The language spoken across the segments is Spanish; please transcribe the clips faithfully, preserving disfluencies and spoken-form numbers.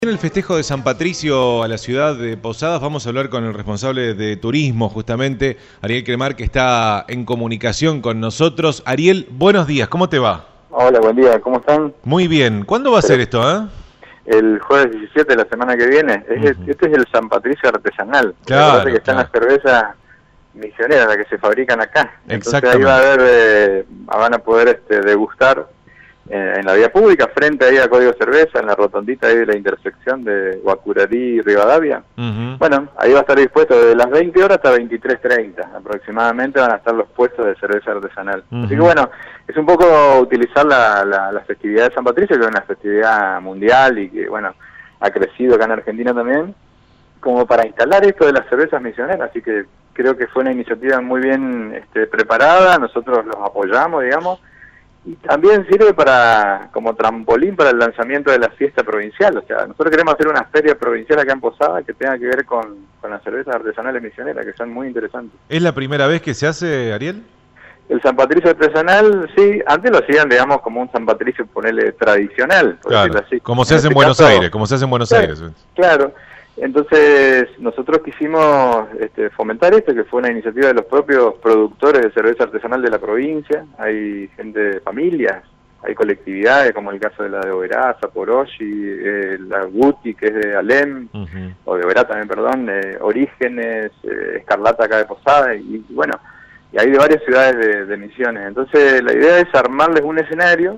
En el festejo de San Patricio a la ciudad de Posadas vamos a hablar con el responsable de turismo, justamente, Ariel Cremar, que está en comunicación con nosotros. Ariel, buenos días, ¿cómo te va? Hola, buen día, ¿cómo están? Muy bien, ¿cuándo va a ser esto, eh? El jueves diecisiete de la semana que viene. Uh -huh. Este es el San Patricio artesanal. Claro, que están claro. las cervezas misioneras, las que se fabrican acá. Entonces ahí Exactamente. va a haber, eh, van a poder este, degustar eh, en la vía pública, frente ahí a Código Cerveza, en la rotondita ahí de la intersección de Guacurarí y Rivadavia. Uh -huh. Bueno, ahí va a estar dispuesto desde las veinte horas hasta veintitrés treinta aproximadamente van a estar los puestos de cerveza artesanal. Uh -huh. Así que bueno, es un poco utilizar la, la, la festividad de San Patricio, que es una festividad mundial y que bueno, ha crecido acá en Argentina también, como para instalar esto de las cervezas misioneras. Así que creo que fue una iniciativa muy bien este, preparada, nosotros los apoyamos, digamos, y también sirve para como trampolín para el lanzamiento de la fiesta provincial. O sea, nosotros queremos hacer una feria provincial acá en Posadas que tenga que ver con, con las cervezas artesanales misioneras, que son muy interesantes. ¿Es la primera vez que se hace, Ariel? El San Patricio artesanal, sí, antes lo hacían, digamos, como un San Patricio, ponerle tradicional, por claro, decirlo así. como se en hace en este Buenos caso, Aires, como se hace en Buenos claro, Aires. Claro, entonces nosotros quisimos este, fomentar esto, que fue una iniciativa de los propios productores de cerveza artesanal de la provincia. Hay gente de familias, hay colectividades, como el caso de la de Oberá, Saporoshi, eh, la Guti, que es de Alem, uh -huh. o de Oberá también, perdón, eh, Orígenes, eh, Escarlata acá de Posada, y, y bueno, y hay de varias ciudades de, de Misiones. Entonces la idea es armarles un escenario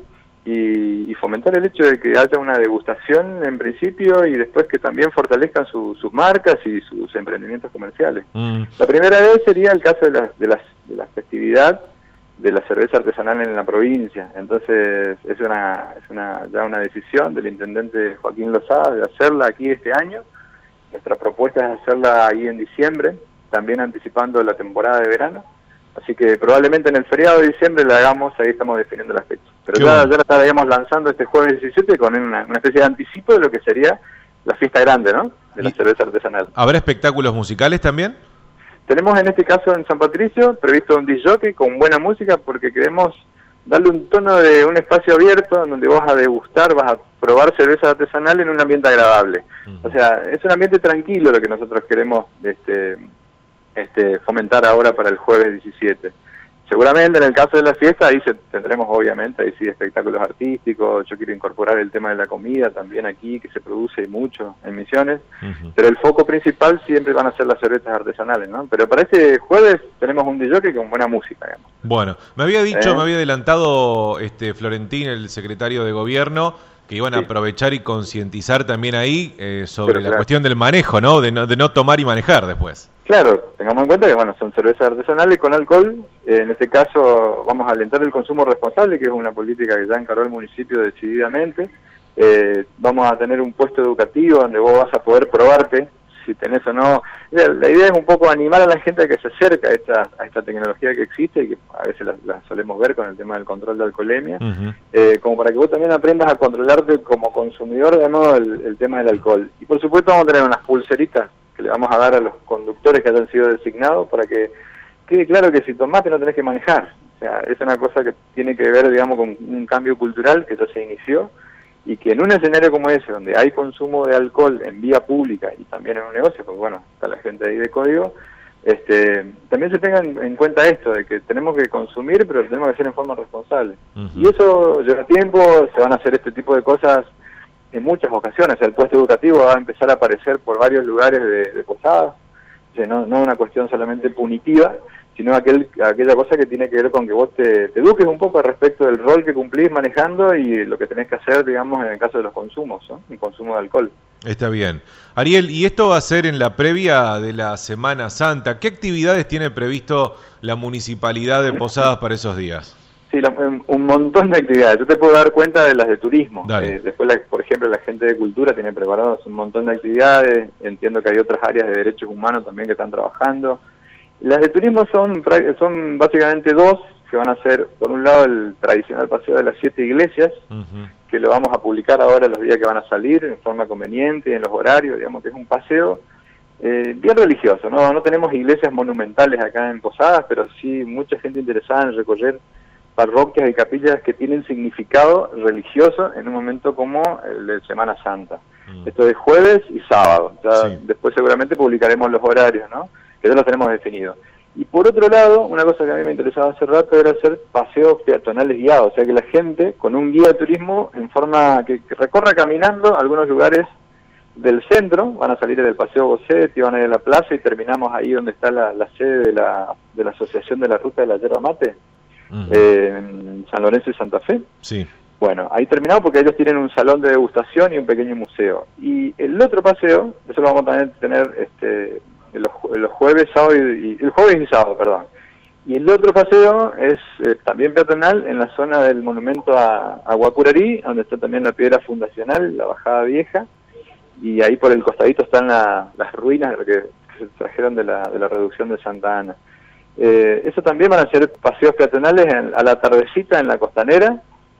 y, y fomentar el hecho de que haya una degustación en principio y después que también fortalezcan su, sus marcas y sus emprendimientos comerciales. Mm. La primera vez sería el caso de la, de, las, de la festividad de la cerveza artesanal en la provincia. Entonces es una es una ya una decisión del intendente Joaquín Lozada de hacerla aquí este año. Nuestra propuesta es hacerla ahí en diciembre, también anticipando la temporada de verano. Así que probablemente en el feriado de diciembre la hagamos, ahí estamos definiendo la fecha. Pero ya, bueno. ya la estaríamos lanzando este jueves diecisiete con una, una especie de anticipo de lo que sería la fiesta grande, ¿no? De la cerveza artesanal. ¿Habrá espectáculos musicales también? Tenemos en este caso en San Patricio previsto un disc jockey con buena música, porque queremos darle un tono de un espacio abierto donde vas a degustar, vas a probar cerveza artesanal en un ambiente agradable. Uh-huh. O sea, es un ambiente tranquilo lo que nosotros queremos este Este, fomentar ahora para el jueves diecisiete. Seguramente en el caso de la fiesta ahí se, tendremos obviamente ahí sí espectáculos artísticos. Yo quiero incorporar el tema de la comida también aquí, que se produce mucho en Misiones, uh-huh. pero el foco principal siempre van a ser las cervezas artesanales, ¿no? Pero para este jueves tenemos un D J con buena música, digamos. Bueno, me había dicho, ¿Eh? me había adelantado este Florentín, el secretario de gobierno, que iban a sí. aprovechar y concientizar también ahí eh, sobre Pero, la claro. cuestión del manejo, ¿no? De, ¿no? de no tomar y manejar después. Claro, tengamos en cuenta que bueno, son cervezas artesanales con alcohol. Eh, en este caso vamos a alentar el consumo responsable, que es una política que ya encargó el municipio decididamente. Eh, vamos a tener un puesto educativo donde vos vas a poder probarte si tenés o no. La idea es un poco animar a la gente a que se acerque a esta, a esta tecnología que existe y que a veces la, la solemos ver con el tema del control de alcoholemia, uh-huh. eh, como para que vos también aprendas a controlarte como consumidor de nuevo el, el tema del alcohol. Y por supuesto vamos a tener unas pulseritas que le vamos a dar a los conductores que hayan sido designados para que quede claro que si tomaste no tenés que manejar. O sea, es una cosa que tiene que ver, digamos, con un cambio cultural que ya se inició, y que en un escenario como ese, donde hay consumo de alcohol en vía pública y también en un negocio, porque bueno, está la gente ahí de código, este, también se tenga en, en cuenta esto, de que tenemos que consumir, pero tenemos que hacer en forma responsable. Uh-huh. Y eso lleva tiempo, se van a hacer este tipo de cosas en muchas ocasiones. El puesto educativo va a empezar a aparecer por varios lugares de, de Posadas, o sea, no, no una cuestión solamente punitiva, sino aquel, aquella cosa que tiene que ver con que vos te, te eduques un poco respecto del rol que cumplís manejando y lo que tenés que hacer, digamos, en el caso de los consumos, ¿no? El consumo de alcohol. Está bien. Ariel, y esto va a ser en la previa de la Semana Santa. ¿Qué actividades tiene previsto la Municipalidad de Posadas para esos días? Sí, la, un montón de actividades. Yo te puedo dar cuenta de las de turismo. Eh, después, la, por ejemplo, la gente de cultura tiene preparados un montón de actividades. Entiendo que hay otras áreas de derechos humanos también que están trabajando. Las de turismo son, son básicamente dos, que van a ser, por un lado, el tradicional paseo de las siete iglesias, uh-huh. que lo vamos a publicar ahora los días que van a salir, en forma conveniente, en los horarios, digamos que es un paseo eh, bien religioso. No, no tenemos iglesias monumentales acá en Posadas, pero sí mucha gente interesada en recorrer parroquias y capillas que tienen significado religioso en un momento como el de Semana Santa. Mm. Esto es jueves y sábado. Ya sí. Después seguramente publicaremos los horarios, ¿no? Que ya los tenemos definidos. Y por otro lado, una cosa que a mí me interesaba hace rato era hacer paseos peatonales guiados, o sea que la gente con un guía de turismo en forma que, que recorra caminando algunos lugares del centro, van a salir del Paseo Bossetti, van a ir a la plaza y terminamos ahí donde está la, la sede de la, de la Asociación de la Ruta de la Yerba Mate, uh-huh. eh, en San Lorenzo y Santa Fe. Sí. Bueno, ahí terminamos porque ellos tienen un salón de degustación y un pequeño museo. Y el otro paseo, eso lo vamos a también tener este, los, los jueves, sábado y, y el jueves y sábado, perdón. Y el otro paseo es eh, también peatonal en la zona del monumento a, a Guacurarí, donde está también la piedra fundacional, la bajada vieja. Y ahí por el costadito están la, las ruinas de lo que se trajeron de la, de la reducción de Santa Ana. Eh, eso también van a ser paseos peatonales en, a la tardecita en la costanera,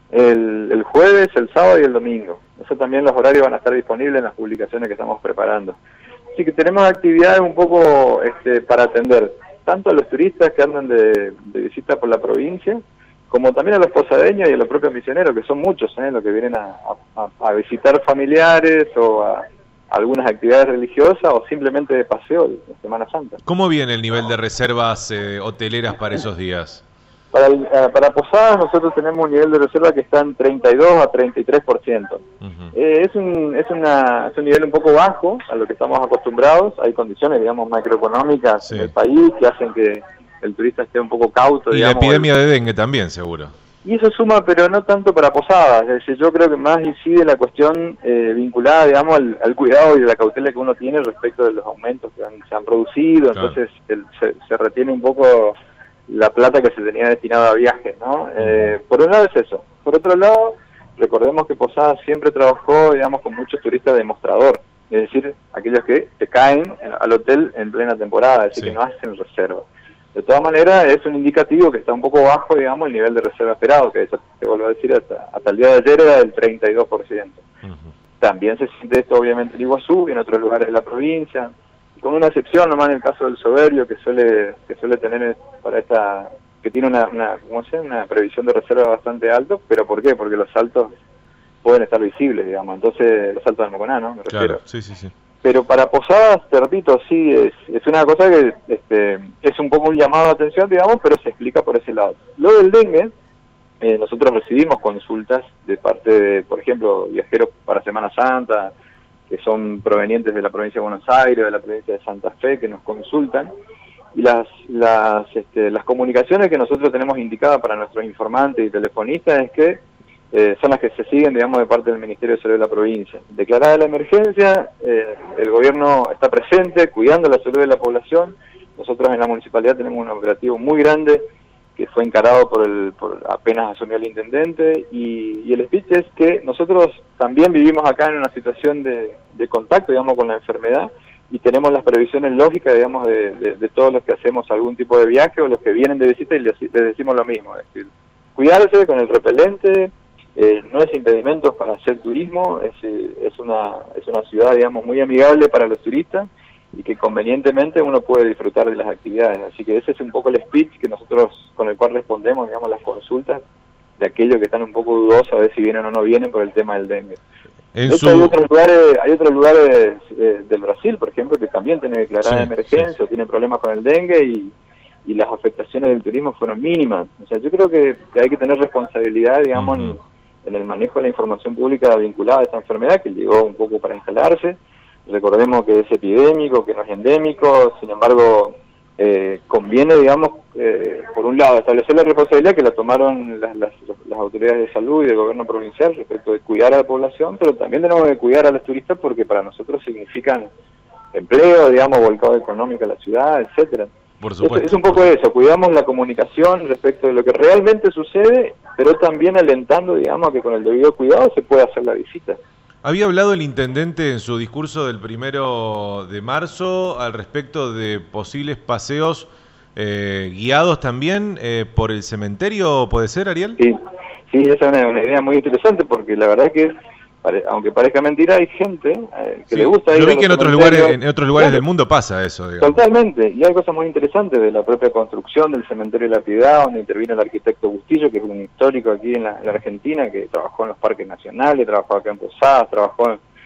el, el jueves, el sábado y el domingo. Eso también los horarios van a estar disponibles en las publicaciones que estamos preparando. Así que tenemos actividades un poco este, para atender tanto a los turistas que andan de, de visita por la provincia, como también a los posadeños y a los propios misioneros, que son muchos, ¿eh? Los que vienen a, a, a visitar familiares o a, a algunas actividades religiosas o simplemente de paseo de Semana Santa. ¿Cómo viene el nivel de reservas eh, hoteleras para esos días? Para, el, uh, para posadas nosotros tenemos un nivel de reserva que está en treinta y dos a treinta y tres por ciento. Uh-huh. eh, es, un, es, una, es un nivel un poco bajo a lo que estamos acostumbrados. Hay condiciones, digamos, macroeconómicas sí. en el país que hacen que el turista esté un poco cauto. Y digamos, la epidemia de dengue también, seguro. Y eso suma, pero no tanto para posadas. Es decir, yo creo que más incide la cuestión eh, vinculada, digamos, al, al cuidado y la cautela que uno tiene respecto de los aumentos que han, se han producido. Claro. Entonces el, se, se retiene un poco la plata que se tenía destinada a viajes, ¿no? Eh, por un lado es eso. Por otro lado, recordemos que Posadas siempre trabajó, digamos, con muchos turistas demostrador. Es decir, aquellos que te caen en, al hotel en plena temporada, es decir, sí. que no hacen reserva. De todas maneras, es un indicativo que está un poco bajo, digamos, el nivel de reserva esperado, que eso, te vuelvo a decir, hasta, hasta el día de ayer era del treinta y dos por ciento. Uh-huh. También se siente esto, obviamente, en Iguazú y en otros lugares de la provincia, con una excepción nomás en el caso del Soberbio, que suele que suele tener para esta, que tiene una, una, ¿cómo se llama? Una previsión de reserva bastante alta, pero ¿por qué? Porque los saltos pueden estar visibles, digamos, entonces los saltos del Moconá, ¿no? Me refiero. Claro, sí, sí, sí. Pero para Posadas, te repito, sí, es, es una cosa que este, es un poco un llamado de atención, digamos, pero se explica por ese lado. Lo del dengue, eh, nosotros recibimos consultas de parte de, por ejemplo, viajeros para Semana Santa, que son provenientes de la provincia de Buenos Aires, de la provincia de Santa Fe, que nos consultan, y las las este, las comunicaciones que nosotros tenemos indicadas para nuestros informantes y telefonistas es que Eh, son las que se siguen, digamos, de parte del Ministerio de Salud de la provincia. Declarada la emergencia, eh, el gobierno está presente, cuidando la salud de la población. Nosotros en la municipalidad tenemos un operativo muy grande que fue encarado por el por apenas asumió el intendente, y, y el speech es que nosotros también vivimos acá en una situación de, de contacto, digamos, con la enfermedad, y tenemos las previsiones lógicas, digamos, de, de, de todos los que hacemos algún tipo de viaje o los que vienen de visita, y les, les decimos lo mismo, es decir, cuidarse con el repelente. Eh, no es impedimento para hacer turismo, es, es una es una ciudad, digamos, muy amigable para los turistas y que convenientemente uno puede disfrutar de las actividades. Así que ese es un poco el speech que nosotros con el cual respondemos, digamos, las consultas de aquellos que están un poco dudosos a ver si vienen o no vienen por el tema del dengue. En de hecho, su... hay otros lugares, hay otros lugares eh, del Brasil, por ejemplo, que también tienen declarada sí, emergencia sí. o tienen problemas con el dengue y y las afectaciones del turismo fueron mínimas. O sea, yo creo que, que hay que tener responsabilidad, digamos, uh-huh. en en el manejo de la información pública vinculada a esta enfermedad que llegó un poco para instalarse. Recordemos que es epidémico, que no es endémico, sin embargo, eh, conviene, digamos, eh, por un lado, establecer la responsabilidad que la tomaron las, las, las autoridades de salud y del gobierno provincial respecto de cuidar a la población, pero también tenemos que cuidar a los turistas porque para nosotros significan empleo, digamos, volcado económico a la ciudad, etcétera. Por supuesto. Es, es un poco eso, cuidamos la comunicación respecto de lo que realmente sucede, pero también alentando, digamos, que con el debido cuidado se puede hacer la visita. Había hablado el intendente en su discurso del primero de marzo al respecto de posibles paseos eh, guiados también eh, por el cementerio, ¿puede ser, Ariel? Sí, sí, esa es una, una idea muy interesante porque la verdad es que aunque parezca mentira, hay gente eh, que sí, le gusta ir yo vi que en otros lugares en otros lugares claro, del mundo pasa eso, digamos. Totalmente, y hay cosas muy interesantes de la propia construcción del cementerio de la Piedad, donde intervino el arquitecto Bustillo, que es un histórico aquí en la, en la Argentina, que trabajó en los parques nacionales, trabajó acá en Posadas, trabajó en,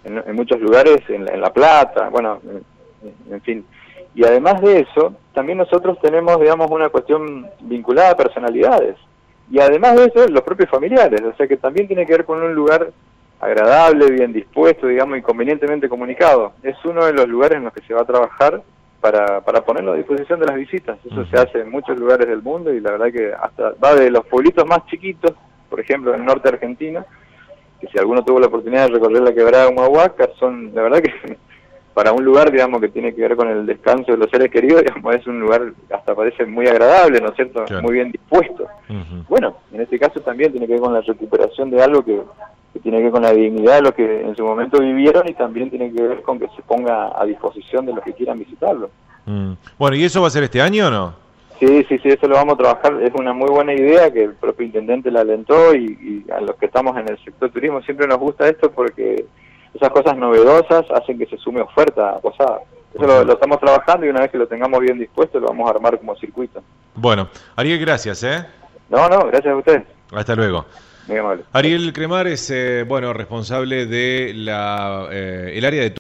en, en muchos lugares, en, en La Plata, bueno, en, en fin. Y además de eso, también nosotros tenemos, digamos, una cuestión vinculada a personalidades. Y además de eso, los propios familiares, o sea que también tiene que ver con un lugar agradable, bien dispuesto, digamos, y convenientemente comunicado. Es uno de los lugares en los que se va a trabajar para, para ponerlo a disposición de las visitas. Eso uh-huh. se hace en muchos lugares del mundo y la verdad que hasta va de los pueblitos más chiquitos, por ejemplo, en el norte argentino, que si alguno tuvo la oportunidad de recorrer la quebrada de Humahuaca, son, la verdad que para un lugar, digamos, que tiene que ver con el descanso de los seres queridos, digamos, es un lugar hasta parece muy agradable, ¿no es cierto? Claro. Muy bien dispuesto. Uh-huh. Bueno, en este caso también tiene que ver con la recuperación de algo que, que tiene que ver con la dignidad de los que en su momento vivieron y también tiene que ver con que se ponga a disposición de los que quieran visitarlo. Mm. Bueno, ¿y eso va a ser este año o no? Sí, sí, sí, eso lo vamos a trabajar. Es una muy buena idea que el propio intendente la alentó y, y a los que estamos en el sector turismo siempre nos gusta esto porque esas cosas novedosas hacen que se sume oferta a Posadas. Eso lo, lo estamos trabajando y una vez que lo tengamos bien dispuesto lo vamos a armar como circuito. Bueno, Ariel, gracias, ¿eh? No, no, gracias a ustedes. Hasta luego. Muy amable. Ariel Cremar es, eh, bueno, responsable de la eh, el área de